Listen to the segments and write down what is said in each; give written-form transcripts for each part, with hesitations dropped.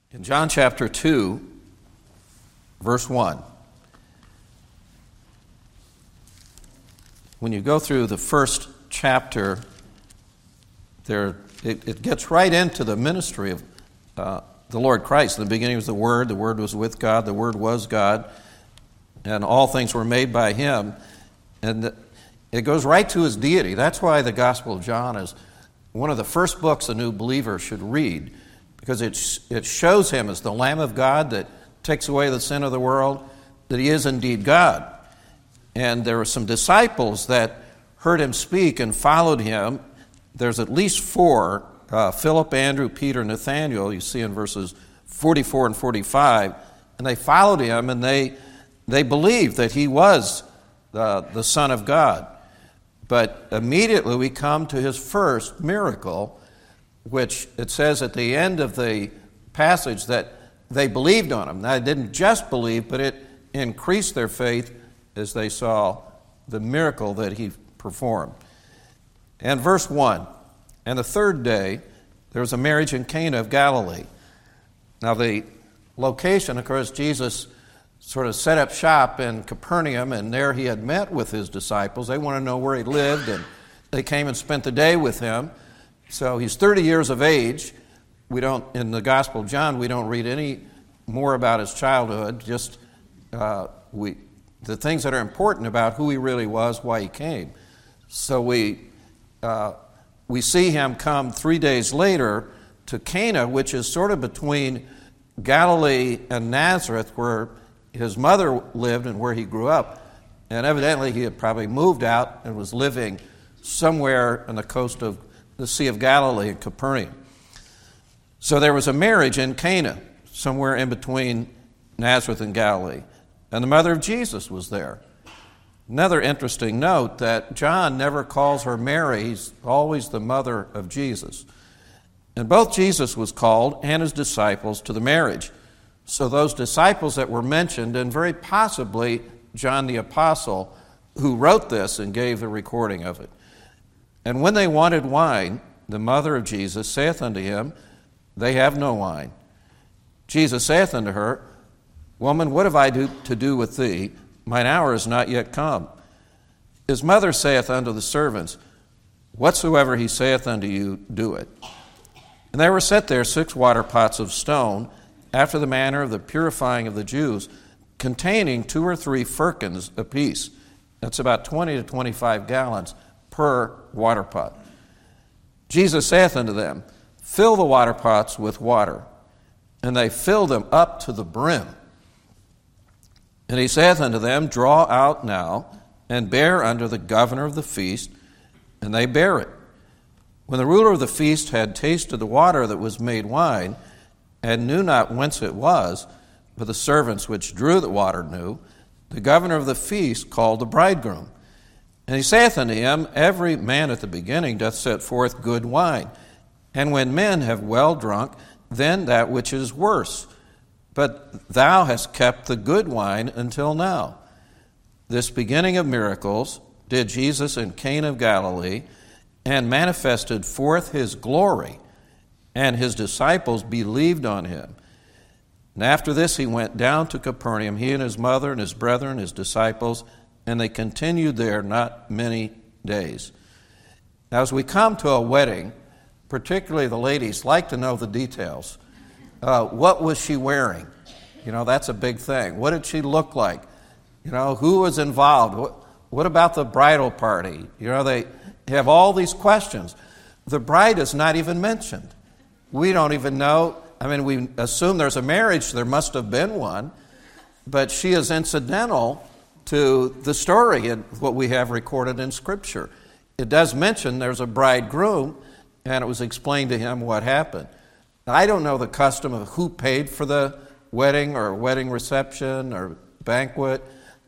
In John chapter 2, verse 1, when you go through the first chapter, it gets right into the ministry of the Lord Christ. In the beginning was the Word was with God, the Word was God, and all things were made by Him. And it goes right to His deity. That's why the Gospel of John is one of the first books a new believer should read, because it shows Him as the Lamb of God that takes away the sin of the world, that He is indeed God. And there were some disciples that heard Him speak and followed Him. There's at least four, Philip, Andrew, Peter, Nathanael, you see in verses 44 and 45, and they followed Him, and they believed that He was the Son of God. But immediately we come to His first miracle, which it says at the end of the passage that they believed on Him. Now, they didn't just believe, but it increased their faith as they saw the miracle that He performed. And verse 1, and the third day there was a marriage in Cana of Galilee. Now, the location, of course, Jesus sort of set up shop in Capernaum, and there He had met with His disciples. They want to know where He lived, and they came and spent the day with Him. So He's 30 years of age. In the Gospel of John, we don't read any more about His childhood, just the things that are important about who He really was, why He came. So we see Him come 3 days later to Cana, which is sort of between Galilee and Nazareth, where His mother lived and where He grew up. And evidently He had probably moved out and was living somewhere on the coast of the Sea of Galilee in Capernaum. So there was a marriage in Cana, somewhere in between Nazareth and Galilee. And the mother of Jesus was there. Another interesting note that John never calls her Mary. He's always the mother of Jesus. And both Jesus was called and His disciples to the marriage. So those disciples that were mentioned, and very possibly John the Apostle, who wrote this and gave the recording of it. And when they wanted wine, the mother of Jesus saith unto Him, They have no wine. Jesus saith unto her, Woman, what have I to do with thee? Mine hour is not yet come. His mother saith unto the servants, Whatsoever He saith unto you, do it. And there were set there 6 water pots of stone, after the manner of the purifying of the Jews, containing 2 or 3 firkins apiece. That's about 20 to 25 gallons per water pot. Jesus saith unto them, Fill the water pots with water. And they filled them up to the brim. And He saith unto them, Draw out now, and bear unto the governor of the feast. And they bare it. When the ruler of the feast had tasted the water that was made wine, and knew not whence it was, but the servants which drew the water knew, the governor of the feast called the bridegroom. And he saith unto him, Every man at the beginning doth set forth good wine, and when men have well drunk, then that which is worse. But thou hast kept the good wine until now. This beginning of miracles did Jesus in Cana of Galilee, and manifested forth His glory, and His disciples believed on Him. And after this He went down to Capernaum, He and His mother and His brethren, His disciples, and they continued there not many days. Now, as we come to a wedding, particularly the ladies like to know the details. What was she wearing? That's a big thing. What did she look like? Who was involved? What about the bridal party? They have all these questions. The bride is not even mentioned. We don't even know. We assume there's a marriage. There must have been one. But she is incidental to the story and what we have recorded in Scripture. It does mention there's a bridegroom, and it was explained to him what happened. Now, I don't know the custom of who paid for the wedding or wedding reception or banquet,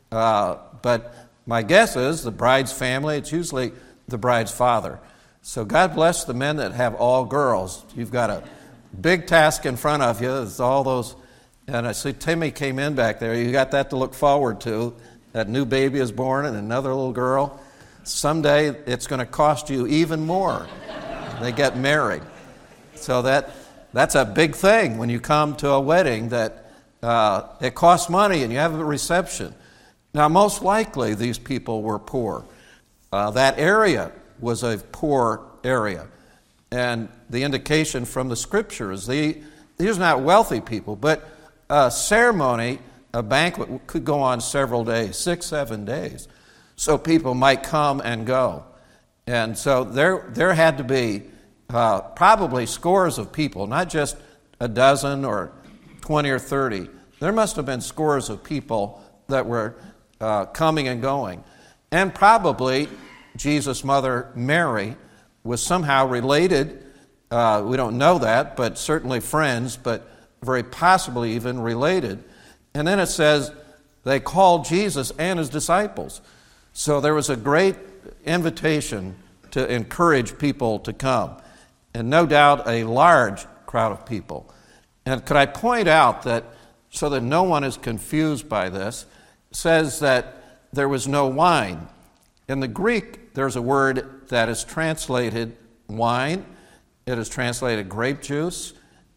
but my guess is the bride's family. It's usually the bride's father. So God bless the men that have all girls. You've got a big task in front of you. It's all those, and I see Timmy came in back there. You got that to look forward to. That new baby is born and another little girl. Someday it's going to cost you even more. They get married. So that That's a big thing when you come to a wedding, that it costs money and you have a reception. Now, most likely these people were poor. That area was a poor area. And the indication from the Scriptures, these are not wealthy people, but a ceremony, a banquet could go on several days, 6, 7 days. So people might come and go. And so there had to be probably scores of people, not just a dozen or 20 or 30. There must have been scores of people that were coming and going. And probably Jesus' mother, Mary, was somehow related. We don't know that, but certainly friends, but very possibly even related. And then it says they called Jesus and his disciples. So there was a great invitation to encourage people to come. And no doubt a large crowd of people. And could I point out that, so that no one is confused by this, it says that there was no wine. In the Greek, there's a word that is translated wine. It is translated grape juice.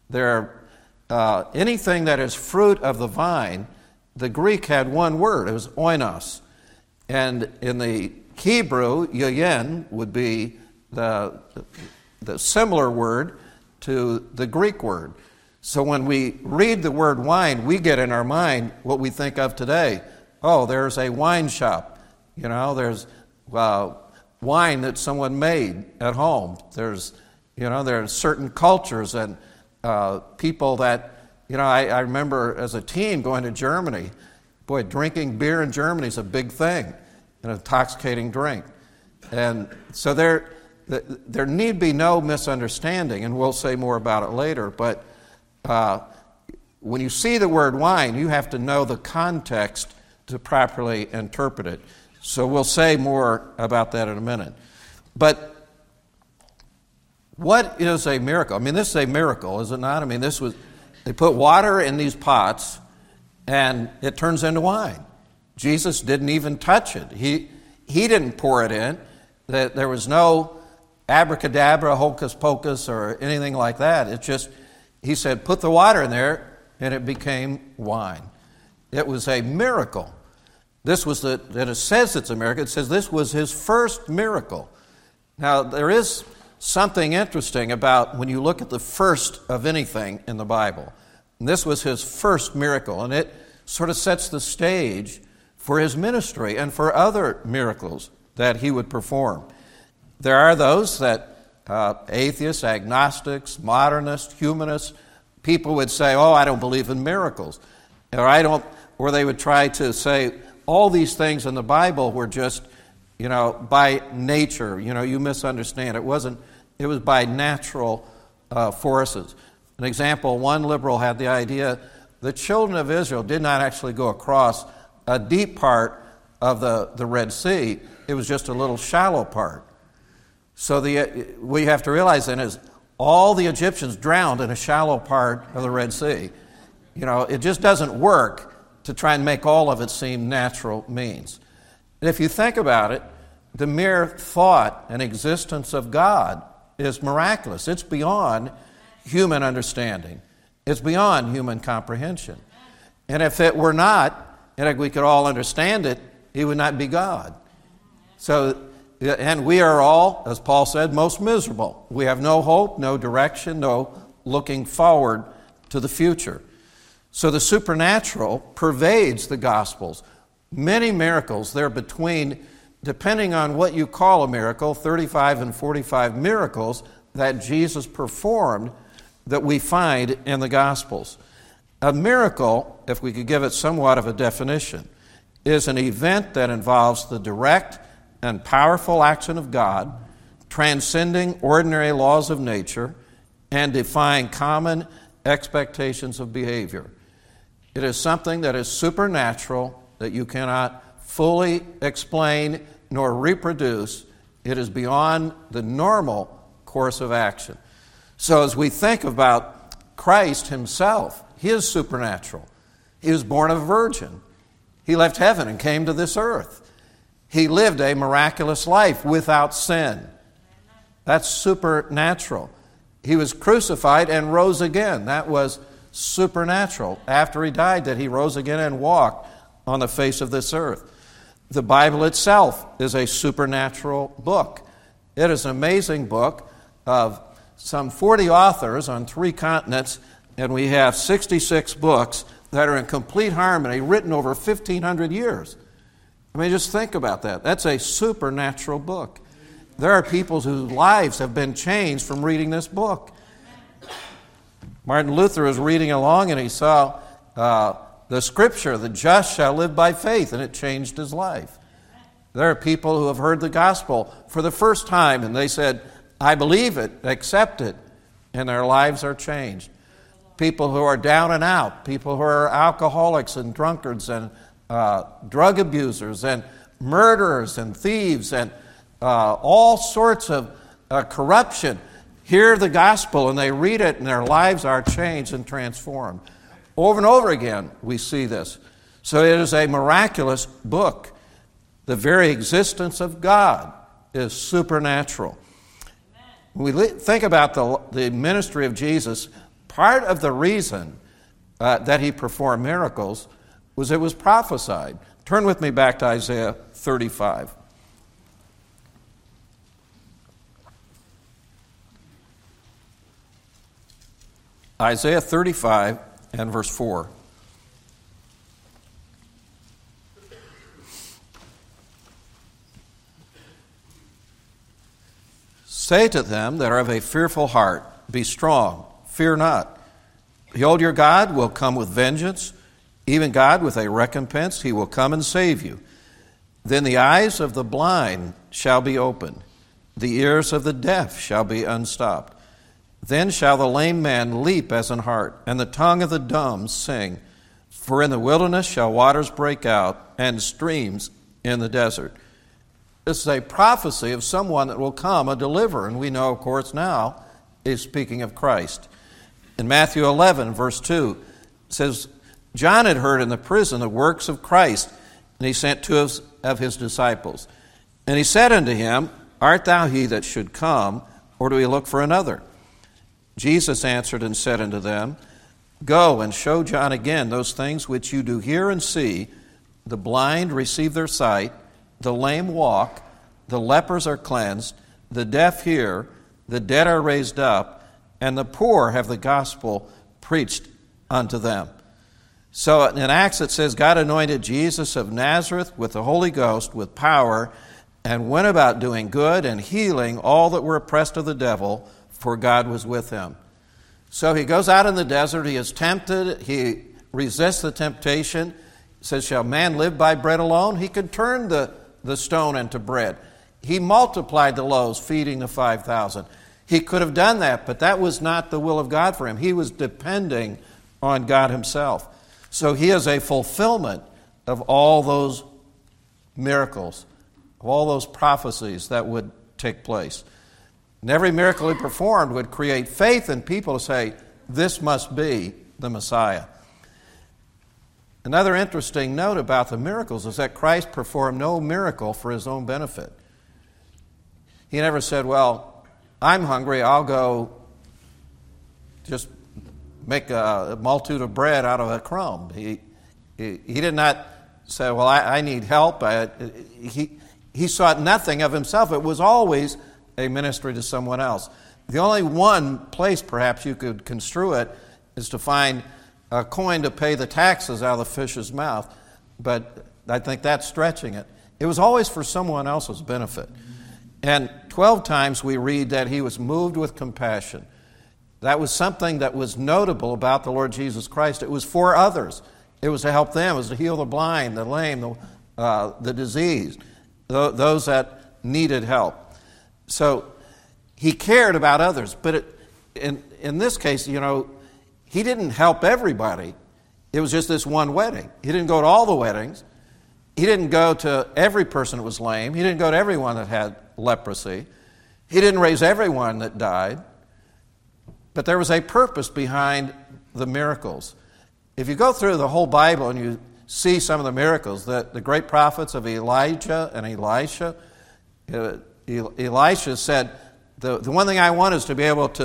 Anything that is fruit of the vine, the Greek had one word. It was oinos. And in the Hebrew, yayin would be the similar word to the Greek word. So when we read the word wine, we get in our mind what we think of today. Oh, there's a wine shop. There's wine that someone made at home. There are certain cultures and people that, I remember as a teen going to Germany. Boy, drinking beer in Germany is a big thing, an intoxicating drink. And so there need be no misunderstanding, and we'll say more about it later, but when you see the word wine, you have to know the context to properly interpret it. So we'll say more about that in a minute. But what is a miracle? I mean, this is a miracle, is it not? I mean, they put water in these pots, and it turns into wine. Jesus didn't even touch it. He didn't pour it in. There was no abracadabra, hocus pocus, or anything like that. It's just, he said, put the water in there, and it became wine. It was a miracle. This was that it says it's a miracle. It says this was his first miracle. Now, there is something interesting about when you look at the first of anything in the Bible. And this was his first miracle, and it sort of sets the stage for his ministry and for other miracles that he would perform. There are those that atheists, agnostics, modernists, humanists, people would say, oh, I don't believe in miracles. Or they would try to say, all these things in the Bible were just, by nature. You misunderstand. It was by natural forces. An example, one liberal had the idea the children of Israel did not actually go across a deep part of the Red Sea. It was just a little shallow part. So what you have to realize then is all the Egyptians drowned in a shallow part of the Red Sea. It just doesn't work to try and make all of it seem natural means. And if you think about it, the mere thought and existence of God is miraculous. It's beyond human understanding. It's beyond human comprehension. And if it were not, and we could all understand it, he would not be God. And we are all, as Paul said, most miserable. We have no hope, no direction, no looking forward to the future. So the supernatural pervades the Gospels. Many miracles, they're between, depending on what you call a miracle, 35 and 45 miracles that Jesus performed that we find in the Gospels. A miracle, if we could give it somewhat of a definition, is an event that involves the direct and powerful action of God, transcending ordinary laws of nature, and defying common expectations of behavior. It is something that is supernatural, that you cannot fully explain nor reproduce. It is beyond the normal course of action. So as we think about Christ himself, he is supernatural. He was born of a virgin. He left heaven and came to this earth. He lived a miraculous life without sin. That's supernatural. He was crucified and rose again. That was supernatural. After he died, that he rose again and walked on the face of this earth. The Bible itself is a supernatural book. It is an amazing book of some 40 authors on 3 continents, and we have 66 books that are in complete harmony, written over 1,500 years. I mean, just think about that. That's a supernatural book. There are people whose lives have been changed from reading this book. Martin Luther was reading along and he saw the scripture, the just shall live by faith, and it changed his life. There are people who have heard the gospel for the first time and they said, I believe it, accept it, and their lives are changed. People who are down and out, people who are alcoholics and drunkards and drug abusers and murderers and thieves and all sorts of corruption, hear the gospel and they read it and their lives are changed and transformed. Over and over again we see this. So it is a miraculous book. The very existence of God is supernatural. When we think about the ministry of Jesus, part of the reason that he performed miracles was it was prophesied. Turn with me back to Isaiah 35. Isaiah 35 and verse 4. Say to them that are of a fearful heart, be strong, fear not. Behold, your God will come with vengeance, even God with a recompense. He will come and save you. Then the eyes of the blind shall be opened, the ears of the deaf shall be unstopped. Then shall the lame man leap as an hart, and the tongue of the dumb sing. For in the wilderness shall waters break out, and streams in the desert. This is a prophecy of someone that will come, a deliverer. And we know, of course, now is speaking of Christ. In Matthew 11, verse 2, it says, John had heard in the prison the works of Christ, and he sent 2 of his disciples. And he said unto him, Art thou he that should come, or do we look for another? Jesus answered and said unto them, Go and show John again those things which you do hear and see. The blind receive their sight, the lame walk, the lepers are cleansed, the deaf hear, the dead are raised up, and the poor have the gospel preached unto them. So in Acts it says, God anointed Jesus of Nazareth with the Holy Ghost, with power, and went about doing good and healing all that were oppressed of the devil, for God was with him. So he goes out in the desert, he is tempted, he resists the temptation. He says, shall man live by bread alone? He could turn the stone into bread. He multiplied the loaves, feeding the 5,000. He could have done that, but that was not the will of God for him. He was depending on God himself. So he is a fulfillment of all those miracles, of all those prophecies that would take place. And every miracle he performed would create faith in people to say, this must be the Messiah. Another interesting note about the miracles is that Christ performed no miracle for his own benefit. He never said, well, I'm hungry, I'll go just make a multitude of bread out of a crumb. He did not say, well, I need help. He sought nothing of himself. It was always a ministry to someone else. The only one place perhaps you could construe it is to find a coin to pay the taxes out of the fish's mouth, but I think that's stretching it. It was always for someone else's benefit. And 12 times we read that he was moved with compassion. That was something that was notable about the Lord Jesus Christ. It was for others. It was to help them. It was to heal the blind, the lame, the diseased, those that needed help. So he cared about others. But in this case, he didn't help everybody. It was just this one wedding. He didn't go to all the weddings. He didn't go to every person that was lame. He didn't go to everyone that had leprosy. He didn't raise everyone that died. But there was a purpose behind the miracles. If you go through the whole Bible and you see some of the miracles, the great prophets of Elijah and Elisha, Elisha said, the one thing I want is to be able to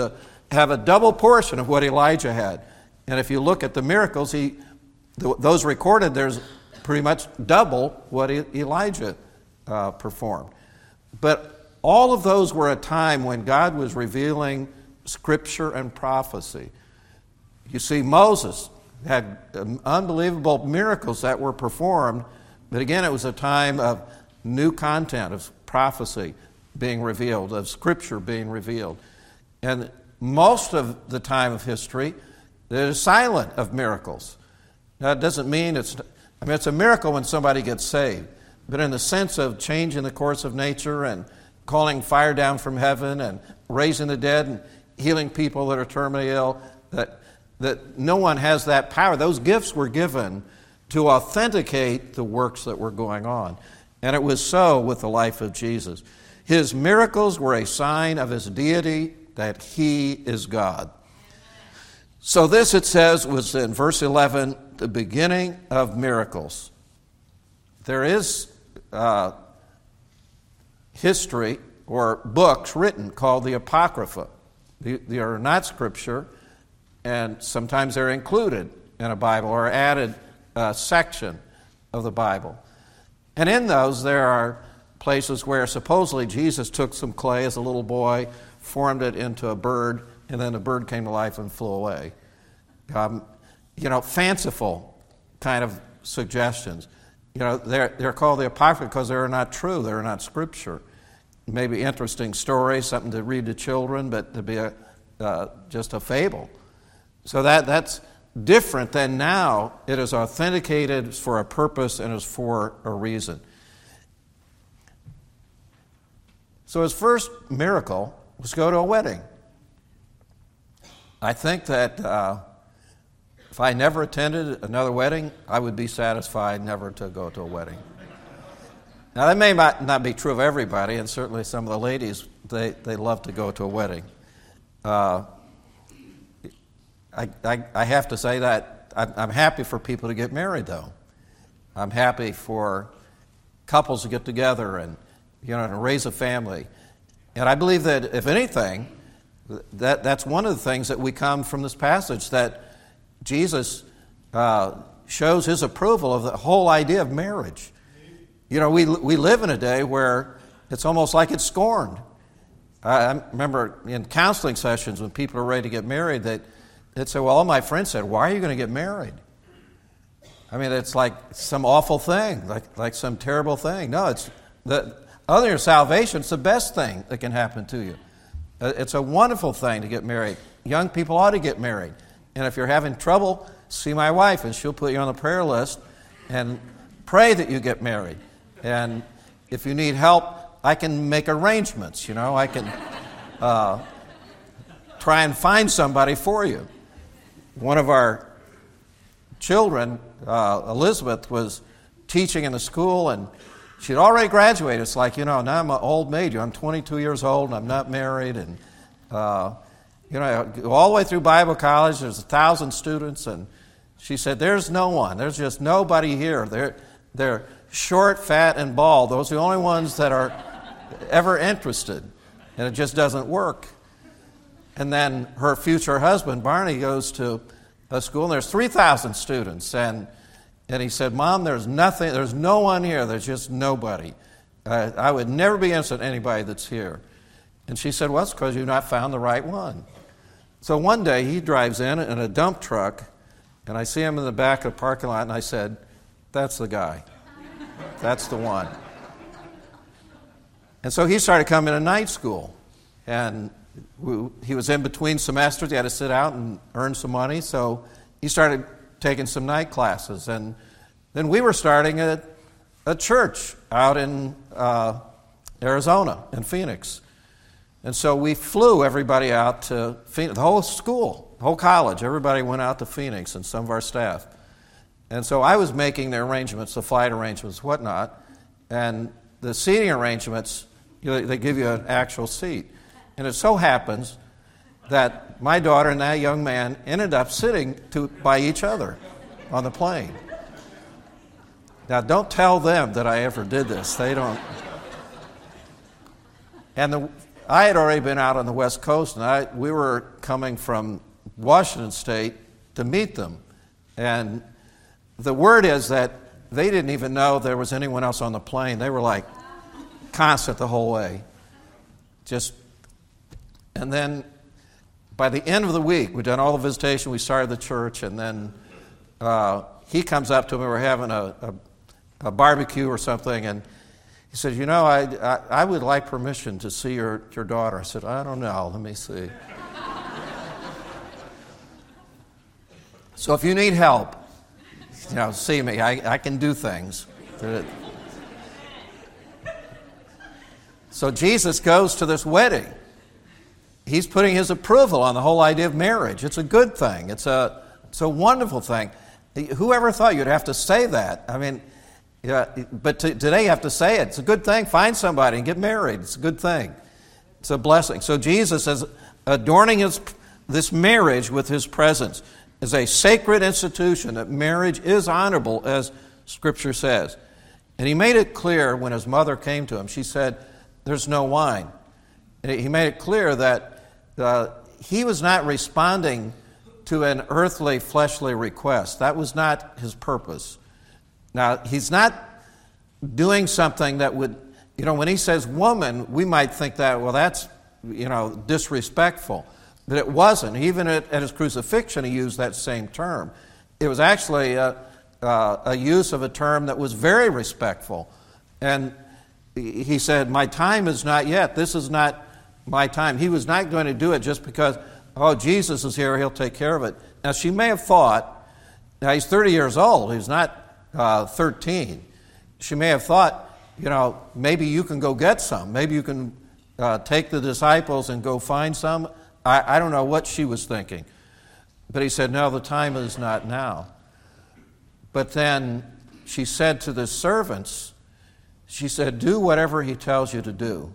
have a double portion of what Elijah had. And if you look at the miracles, those recorded, there's pretty much double what Elijah performed. But all of those were a time when God was revealing Scripture and prophecy. You see, Moses had unbelievable miracles that were performed, but again, it was a time of new content, of prophecy being revealed, of Scripture being revealed. And most of the time of history, it is silent of miracles. Now, it doesn't mean it's a miracle when somebody gets saved, but in the sense of changing the course of nature and calling fire down from heaven and raising the dead and healing people that are terminally ill, that no one has that power. Those gifts were given to authenticate the works that were going on. And it was so with the life of Jesus. His miracles were a sign of his deity, that he is God. So this, it says, was in verse 11, the beginning of miracles. There is history or books written called the Apocrypha. They are not Scripture, and sometimes they're included in a Bible or added section of the Bible. And in those, there are places where supposedly Jesus took some clay as a little boy, formed it into a bird, and then the bird came to life and flew away. Fanciful kind of suggestions. They're called the Apocrypha because they're not true. They're not Scripture. Maybe interesting stories, something to read to children, but to be just a fable. So that's different than now. It is authenticated for a purpose and is for a reason. So his first miracle was go to a wedding. I think that if I never attended another wedding, I would be satisfied never to go to a wedding. Now, that may not be true of everybody, and certainly some of the ladies, they love to go to a wedding. I have to say that I'm happy for people to get married, though. I'm happy for couples to get together and to raise a family. And I believe that, if anything, that's one of the things that we come from this passage, that Jesus shows his approval of the whole idea of marriage. We live in a day where it's almost like it's scorned. I remember in counseling sessions when people are ready to get married, they'd say, well, all my friends said, why are you going to get married? I mean, it's like some awful thing, like some terrible thing. No, it's other than your salvation, it's the best thing that can happen to you. It's a wonderful thing to get married. Young people ought to get married. And if you're having trouble, see my wife, and she'll put you on the prayer list and pray that you get married. And if you need help, I can make arrangements. I can try and find somebody for you. One of our children, Elizabeth, was teaching in the school, and she'd already graduated. It's like, now I'm an old maid. I'm 22 years old, and I'm not married. And, I go all the way through Bible college. There's 1,000 students, and she said, there's no one. There's just nobody here. They're short, fat, and bald. Those are the only ones that are ever interested, and it just doesn't work. And then her future husband, Barney, goes to a school, and there's 3,000 students, and he said, Mom, there's no one here. There's just nobody. I would never be interested in anybody that's here. And she said, well, it's because you've not found the right one. So one day he drives in a dump truck, and I see him in the back of the parking lot, and I said, that's the guy. That's the one. And so he started coming to night school, and he was in between semesters. He had to sit out and earn some money, so he started taking some night classes. And then we were starting a church out in Arizona, in Phoenix. And so we flew everybody out to Phoenix, the whole school, the whole college. Everybody went out to Phoenix, and some of our staff. And so I was making the arrangements, the flight arrangements, whatnot, and the seating arrangements, they give you an actual seat. And it so happens that my daughter and that young man ended up sitting by each other on the plane. Now, don't tell them that I ever did this. They don't. And I had already been out on the West Coast, and we were coming from Washington State to meet them. And the word is that they didn't even know there was anyone else on the plane. They were like constant the whole way. And then by the end of the week, we'd done all the visitation, we started the church, and then he comes up to me, we're having a barbecue or something, and he said, I would like permission to see your daughter. I said, I don't know, let me see. So if you need help, see me. I can do things. So Jesus goes to this wedding. He's putting his approval on the whole idea of marriage. It's a good thing. It's a wonderful thing. Whoever thought you'd have to say that? I mean, but today you have to say it. It's a good thing. Find somebody and get married. It's a good thing. It's a blessing. So Jesus is adorning this marriage with his presence. Is a sacred institution, that marriage is honorable, as Scripture says. And he made it clear when his mother came to him. She said, there's no wine. And he made it clear that he was not responding to an earthly, fleshly request. That was not his purpose. Now, he's not doing something that would, when he says woman, we might think that, well, that's, disrespectful. But it wasn't. Even at his crucifixion, he used that same term. It was actually a use of a term that was very respectful. And he said, my time is not yet. This is not my time. He was not going to do it just because, Jesus is here, he'll take care of it. Now, she may have thought, now he's 30 years old, he's not 13. She may have thought, maybe you can go get some. Maybe you can take the disciples and go find some. I don't know what she was thinking. But he said, no, the time is not now. But then she said to the servants, she said, do whatever he tells you to do.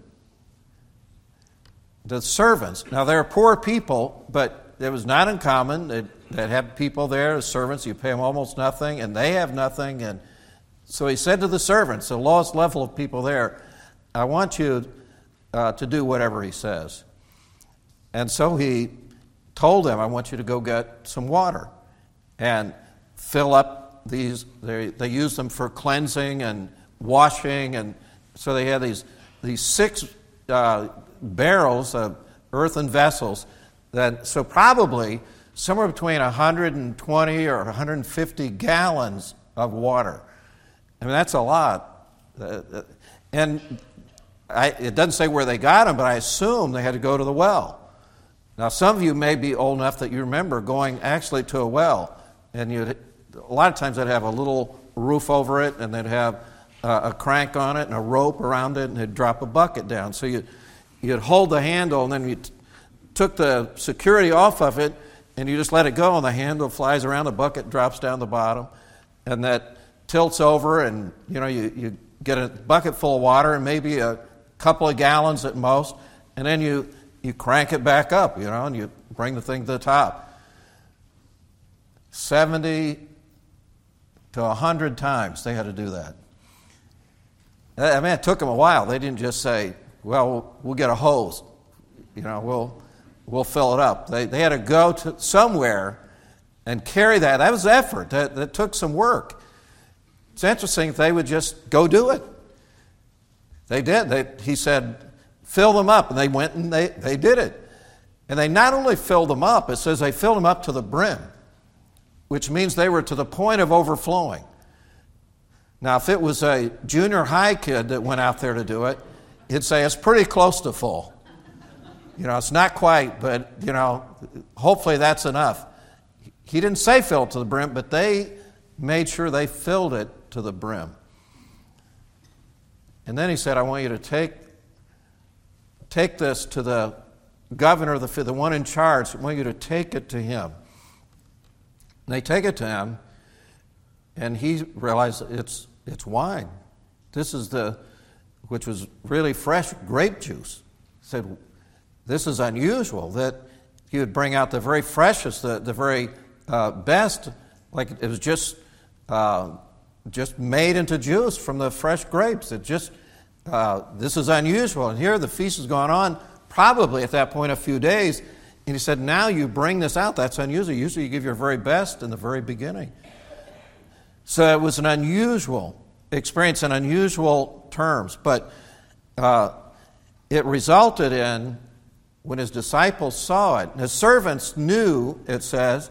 The servants, now they're poor people, but it was not uncommon. They'd have people there, as servants, you pay them almost nothing, and they have nothing. And so he said to the servants, the lowest level of people there, I want you to do whatever he says. And so he told them, I want you to go get some water and fill up these. They use them for cleansing and washing. And so they had these 6 barrels of earthen vessels. So probably somewhere between 120 or 150 gallons of water. I mean, that's a lot. And it doesn't say where they got them, but I assume they had to go to the well. Now, some of you may be old enough that you remember going actually to a well, and a lot of times they'd have a little roof over it, and they'd have a crank on it and a rope around it, and they'd drop a bucket down. So you'd hold the handle, and then you took the security off of it, and you just let it go, and the handle flies around, the bucket drops down the bottom, and that tilts over, and you get a bucket full of water, and maybe a couple of gallons at most, and then you crank it back up, and you bring the thing to the top. 70 to 100 times they had to do that. I mean, it took them a while. They didn't just say, well, we'll get a hose. We'll fill it up. They had to go to somewhere and carry that. That was effort. That took some work. It's interesting if they would just go do it. They did. He said, fill them up. And they went and they did it. And they not only filled them up, it says they filled them up to the brim, which means they were to the point of overflowing. Now, if it was a junior high kid that went out there to do it, he'd say it's pretty close to full. It's not quite, but, hopefully that's enough. He didn't say fill it to the brim, but they made sure they filled it to the brim. And then he said, I want you to take this to the governor, the one in charge. I want you to take it to him. And they take it to him, and he realized it's wine. This is which was really fresh grape juice. He said, this is unusual that he would bring out the very freshest, the very best, like it was just made into juice from the fresh grapes. This is unusual. And here the feast has gone on probably at that point a few days. And he said, now you bring this out. That's unusual. Usually you give your very best in the very beginning. So it was an unusual experience in unusual terms. But it resulted in, when his disciples saw it, his servants knew, it says,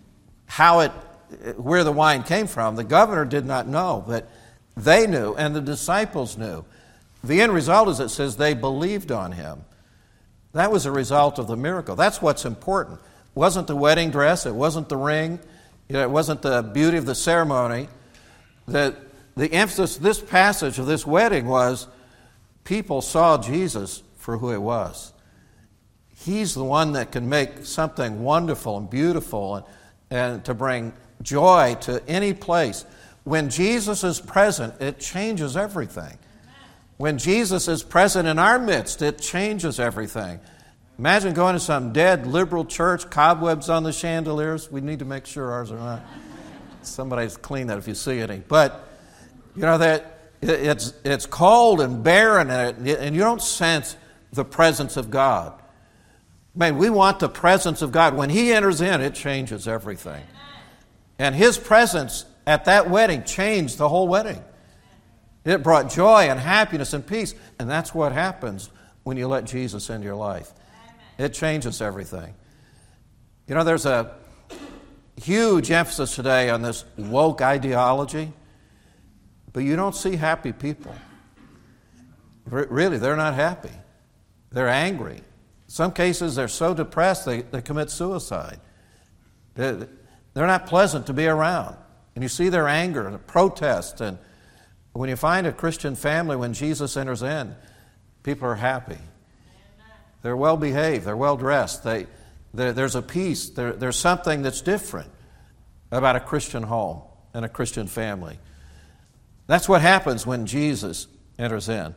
where the wine came from. The governor did not know, but they knew, and the disciples knew. The end result is, it says, they believed on him. That was a result of the miracle. That's what's important. It wasn't the wedding dress. It wasn't the ring. It wasn't the beauty of the ceremony. The emphasis of this passage of this wedding was people saw Jesus for who he was. He's the one that can make something wonderful and beautiful and to bring joy to any place. When Jesus is present, it changes everything. When Jesus is present in our midst, it changes everything. Imagine going to some dead liberal church, cobwebs on the chandeliers. We need to make sure ours are not. Somebody's clean that if you see any. But, that it's cold and barren, and you don't sense the presence of God. Man, we want the presence of God. When he enters in, it changes everything. And his presence at that wedding changed the whole wedding. It brought joy and happiness and peace. And that's what happens when you let Jesus into your life. It changes everything. There's a huge emphasis today on this woke ideology, but you don't see happy people. Really, they're not happy. They're angry. In some cases, they're so depressed they commit suicide. They're not pleasant to be around. And you see their anger and the protest. And when you find a Christian family, when Jesus enters in, people are happy. They're well behaved. They're well dressed. There's a peace. There's something that's different about a Christian home and a Christian family. That's what happens when Jesus enters in.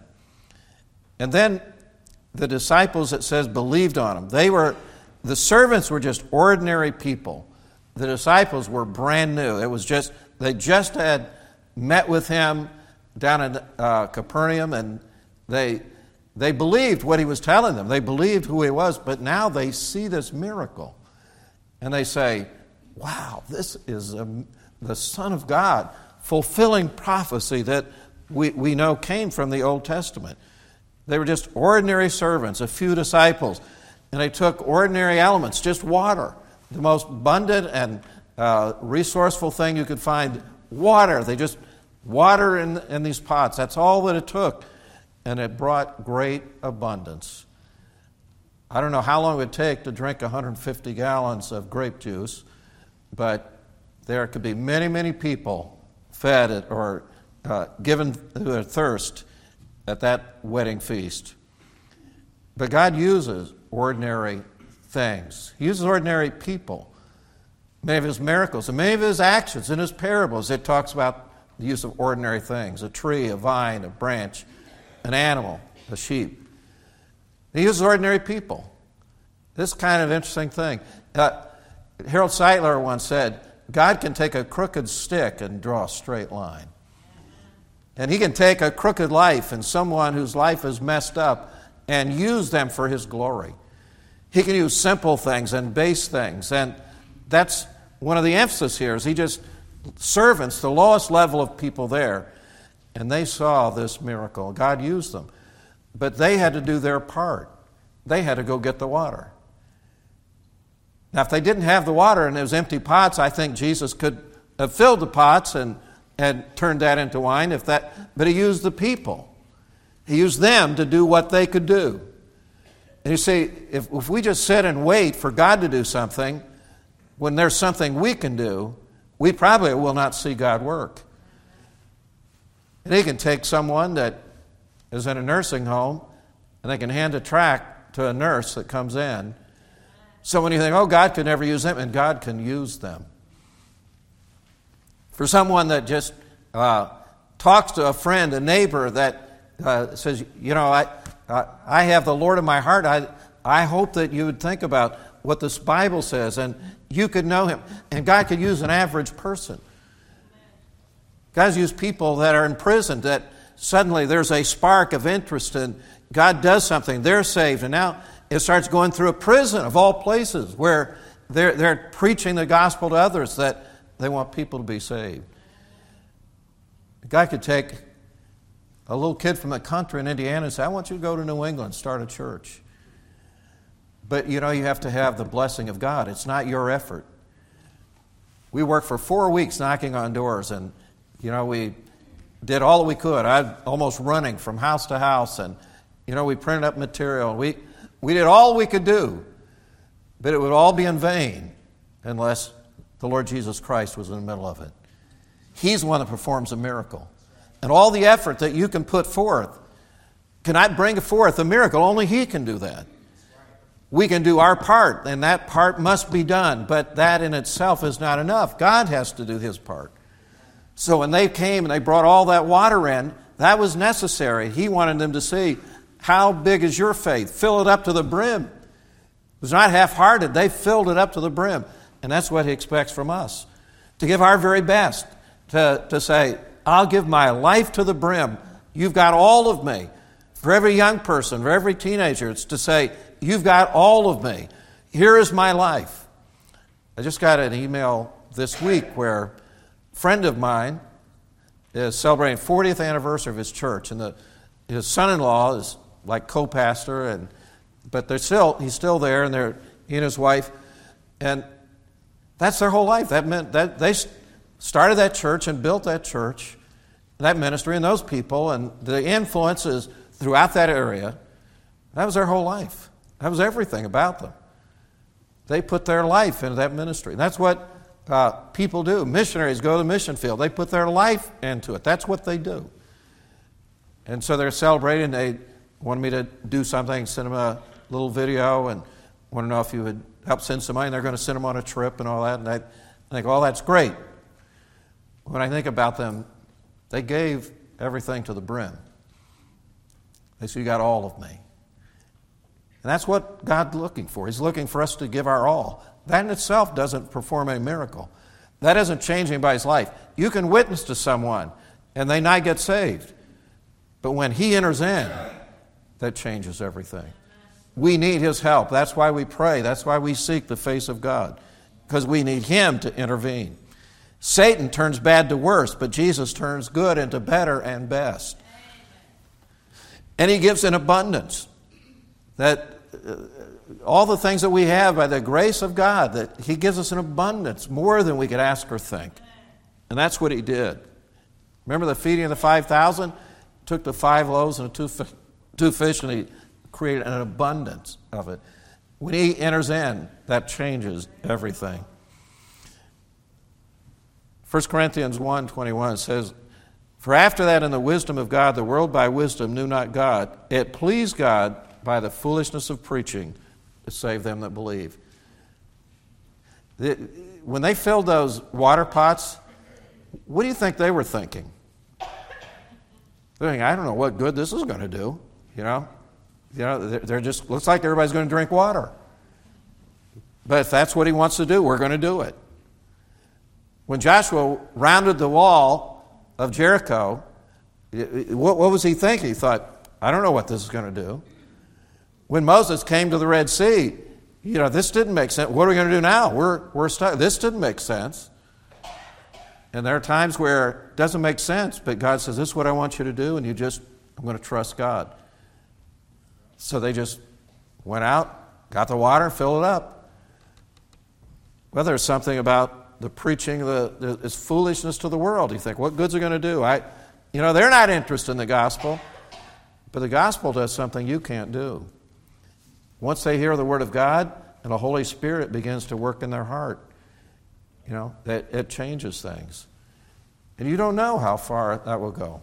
And then the disciples, it says, believed on him. The servants were just ordinary people. The disciples were brand new. They just had met with him down in Capernaum, and they believed what he was telling them. They believed who he was, but now they see this miracle. And they say, wow, this is the Son of God, fulfilling prophecy that we know came from the Old Testament. They were just ordinary servants, a few disciples, and they took ordinary elements, just water, the most abundant and resourceful thing you could find, water. They just water in these pots. That's all that it took, and it brought great abundance. I don't know how long it would take to drink 150 gallons of grape juice, but there could be many, many people fed or given their thirst at that wedding feast. But God uses ordinary things. He uses ordinary people. Many of his miracles and many of his actions in his parables, it talks about the use of ordinary things: a tree, a vine, a branch, an animal, a sheep. He uses ordinary people. This kind of interesting thing. Harold Seitler once said, God can take a crooked stick and draw a straight line. And he can take a crooked life and someone whose life is messed up and use them for his glory. He can use simple things and base things. And that's one of the emphasis here, is he just servants, the lowest level of people there. And they saw this miracle. God used them. But they had to do their part. They had to go get the water. Now, if they didn't have the water and there was empty pots, I think Jesus could have filled the pots and turned that into wine. But he used the people. He used them to do what they could do. And you see, if we just sit and wait for God to do something, when there's something we can do, we probably will not see God work. And he can take someone that is in a nursing home, and they can hand a tract to a nurse that comes in. So when you think, oh, God could never use them, and God can use them. For someone that just talks to a friend, a neighbor that says, I have the Lord in my heart. I hope that you would think about what this Bible says, and you could know him. And God could use an average person. God's used people that are in prison that suddenly there's a spark of interest and God does something. They're saved. And now it starts going through a prison of all places where they're preaching the gospel to others that they want people to be saved. God could take a little kid from the country in Indiana and say, I want you to go to New England and start a church. But, you have to have the blessing of God. It's not your effort. We worked for 4 weeks knocking on doors, and, we did all that we could. I almost running from house to house, and, we printed up material. We did all we could do, but it would all be in vain unless the Lord Jesus Christ was in the middle of it. He's the one that performs a miracle. And all the effort that you can put forth cannot bring forth a miracle. Only He can do that. We can do our part, and that part must be done. But that in itself is not enough. God has to do His part. So when they came and they brought all that water in, that was necessary. He wanted them to see, how big is your faith? Fill it up to the brim. It was not half-hearted. They filled it up to the brim. And that's what He expects from us. To give our very best. To say, I'll give my life to the brim. You've got all of me. For every young person, for every teenager, it's to say, you've got all of me. Here is my life. I just got an email this week where a friend of mine is celebrating 40th anniversary of his church, and his son-in-law is like co-pastor, but he's still there, and he and his wife, and that's their whole life. That meant that they started that church and built that church, that ministry, and those people, and the influences throughout that area. That was their whole life. That was everything about them. They put their life into that ministry. That's what people do. Missionaries go to the mission field. They put their life into it. That's what they do. And so they're celebrating. They wanted me to do something, send them a little video, and want to know if you would help send some money. And they're going to send them on a trip and all that. And I think, oh, that's great. When I think about them, they gave everything to the brim. They said, you got all of me. And that's what God's looking for. He's looking for us to give our all. That in itself doesn't perform a miracle. That doesn't change anybody's life. You can witness to someone and they not get saved. But when He enters in, that changes everything. We need His help. That's why we pray. That's why we seek the face of God. Because we need Him to intervene. Satan turns bad to worse, but Jesus turns good into better and best. And He gives in abundance. That all the things that we have by the grace of God, that He gives us in abundance, more than we could ask or think. And that's what He did. Remember the feeding of the 5,000? Took the 5 loaves and the 2 fish, and He created an abundance of it. When He enters in, that changes everything. 1 Corinthians 1:21 says, for after that in the wisdom of God, the world by wisdom knew not God. It pleased God by the foolishness of preaching to save them that believe. When they filled those water pots, what do you think they were thinking? They're thinking, I don't know what good this is going to do. They're just, looks like everybody's going to drink water. But if that's what He wants to do, we're going to do it. When Joshua rounded the wall of Jericho, what was he thinking? He thought, I don't know what this is going to do. When Moses came to the Red Sea, this didn't make sense. What are we going to do now? We're stuck. This didn't make sense. And there are times where it doesn't make sense, but God says, this is what I want you to do, and I'm going to trust God. So they just went out, got the water, filled it up. Well, there's something about the preaching is foolishness to the world. You think, what good's it going to do? They're not interested in the gospel, but the gospel does something you can't do. Once they hear the word of God and the Holy Spirit begins to work in their heart, that it changes things. And you don't know how far that will go.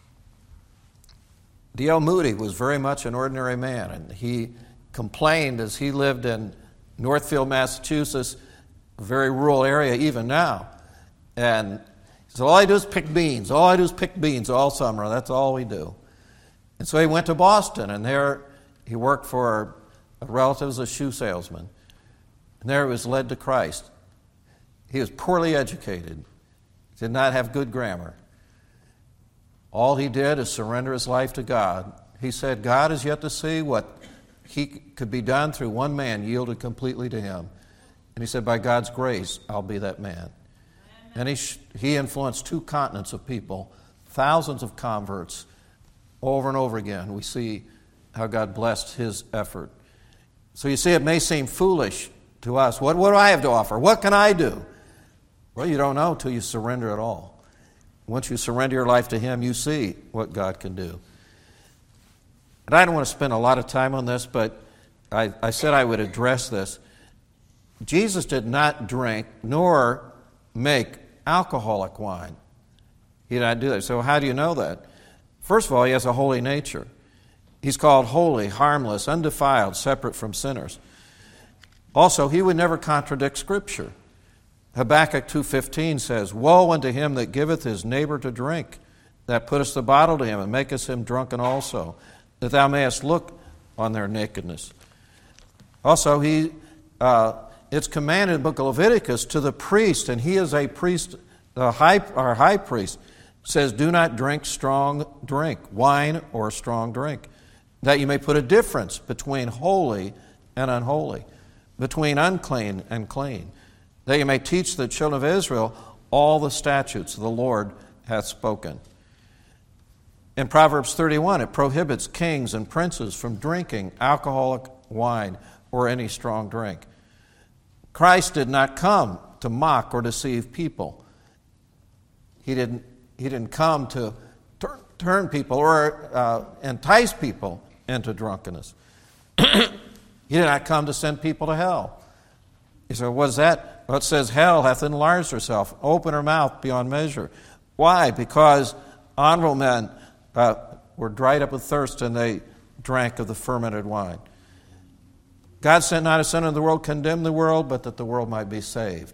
D.L. Moody was very much an ordinary man, and he complained as he lived in Northfield, Massachusetts, a very rural area even now. And he said, all I do is pick beans. All I do is pick beans all summer. That's all we do. And so he went to Boston, and there he worked for a relative as a shoe salesman. And there he was led to Christ. He was poorly educated, did not have good grammar. All he did is surrender his life to God. He said, God is yet to see what he could be done through one man yielded completely to him. And he said, by God's grace, I'll be that man. And he influenced 2 continents of people, thousands of converts, over and over again. We see how God blessed his effort. So you see, it may seem foolish to us. What do I have to offer? What can I do? Well, you don't know until you surrender it all. Once you surrender your life to him, you see what God can do. And I don't want to spend a lot of time on this, but I said I would address this. Jesus did not drink nor make alcoholic wine. He did not do that. So how do you know that? First of all, he has a holy nature. He's called holy, harmless, undefiled, separate from sinners. Also, he would never contradict Scripture. Habakkuk 2:15 says, woe unto him that giveth his neighbor to drink, that putteth the bottle to him, and maketh him drunken also, that thou mayest look on their nakedness. Also, it's commanded in the book of Leviticus to the priest, and he is a priest, our high priest, says, do not drink strong drink, wine or strong drink, that you may put a difference between holy and unholy, between unclean and clean, that you may teach the children of Israel all the statutes the Lord hath spoken. In Proverbs 31, it prohibits kings and princes from drinking alcoholic wine or any strong drink. Christ did not come to mock or deceive people. He didn't come to turn people or entice people into drunkenness. He did not come to send people to hell. You say, what is that? Well, it says, hell hath enlarged herself, opened her mouth beyond measure. Why? Because honorable men were dried up with thirst, and they drank of the fermented wine. God sent not his Son into the world, condemned the world, but that the world might be saved.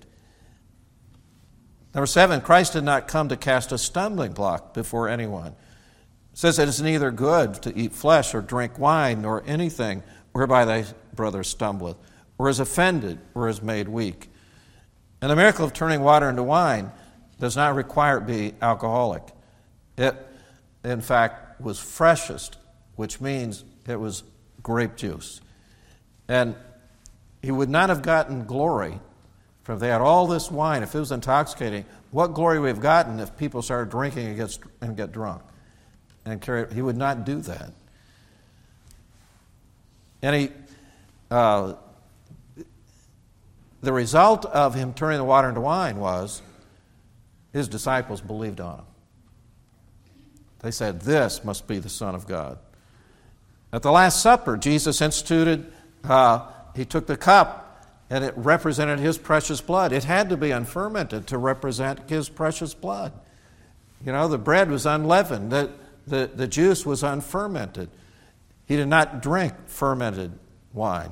Number 7, Christ did not come to cast a stumbling block before anyone. It says it is neither good to eat flesh or drink wine nor anything whereby thy brother stumbleth, or is offended, or is made weak. And the miracle of turning water into wine does not require it be alcoholic. It, in fact, was freshest, which means it was grape juice. And he would not have gotten glory if they had all this wine, if it was intoxicating. What glory would we have gotten if people started drinking and get drunk? He would not do that. And the result of him turning the water into wine was his disciples believed on him. They said, this must be the Son of God. At the Last Supper, Jesus instituted, he took the cup, and it represented his precious blood. It had to be unfermented to represent his precious blood. You know, the bread was unleavened. The juice was unfermented. He did not drink fermented wine.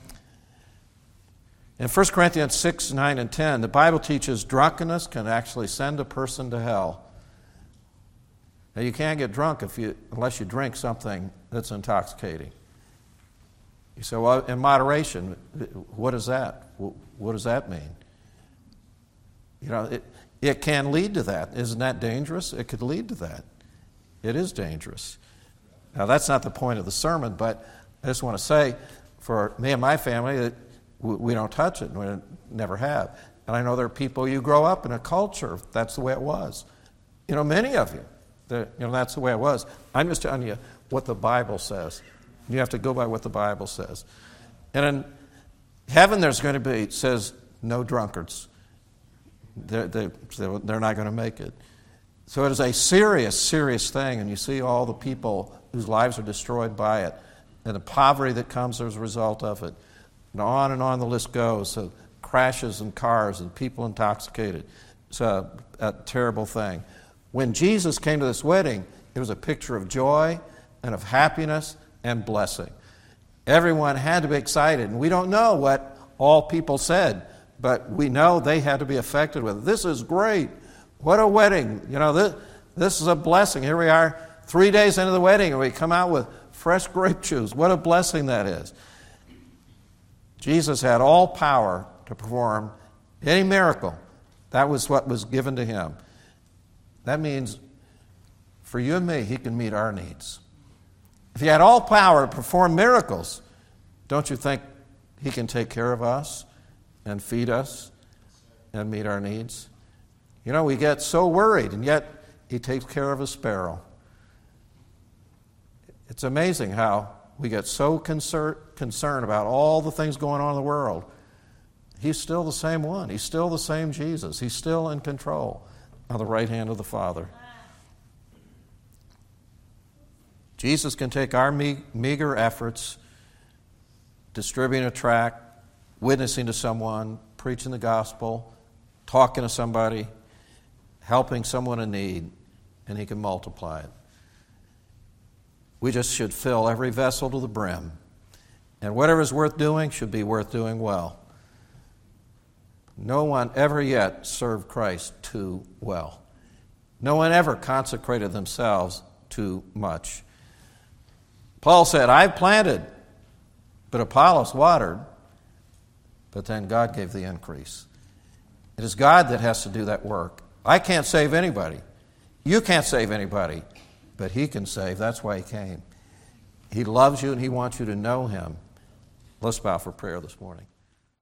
In 1 Corinthians 6, 9, and 10, the Bible teaches drunkenness can actually send a person to hell. Now, you can't get drunk unless you drink something that's intoxicating. You say, well, in moderation, what is that? What does that mean? You know, it can lead to that. Isn't that dangerous? It could lead to that. It is dangerous. Now, that's not the point of the sermon, but I just want to say, for me and my family, that we don't touch it, and we never have. And I know there are people, you grow up in a culture, that's the way it was. You know, many of you, that's the way it was. I'm just telling you what the Bible says. You have to go by what the Bible says. And in heaven, there's going to be, it says, no drunkards. They're not going to make it. So it is a serious, serious thing, and you see all the people whose lives are destroyed by it, and the poverty that comes as a result of it. And on the list goes. So crashes in cars and people intoxicated. It's a terrible thing. When Jesus came to this wedding, it was a picture of joy and of happiness and blessing. Everyone had to be excited, and we don't know what all people said, but we know they had to be affected with it. This is great. What a wedding. You know, this is a blessing. Here we are 3 days into the wedding, and we come out with fresh grape juice. What a blessing that is. Jesus had all power to perform any miracle. That was what was given to him. That means For you and me, he can meet our needs. If he had all power to perform miracles, don't you think he can take care of us and feed us and meet our needs? You know, we get so worried, and yet he takes care of a sparrow. It's amazing how we get so concerned about all the things going on in the world. He's still the same one. He's still the same Jesus. He's still in control on the right hand of the Father. Jesus can take our meager efforts, distributing a tract, witnessing to someone, preaching the gospel, talking to somebody, helping someone in need, and he can multiply it. We just should fill every vessel to the brim. And whatever is worth doing should be worth doing well. No one ever yet served Christ too well. No one ever consecrated themselves too much. Paul said, I planted, but Apollos watered, but then God gave the increase. It is God that has to do that work. I can't save anybody. You can't save anybody, but he can save. That's why he came. He loves you and he wants you to know him. Let's bow for prayer this morning.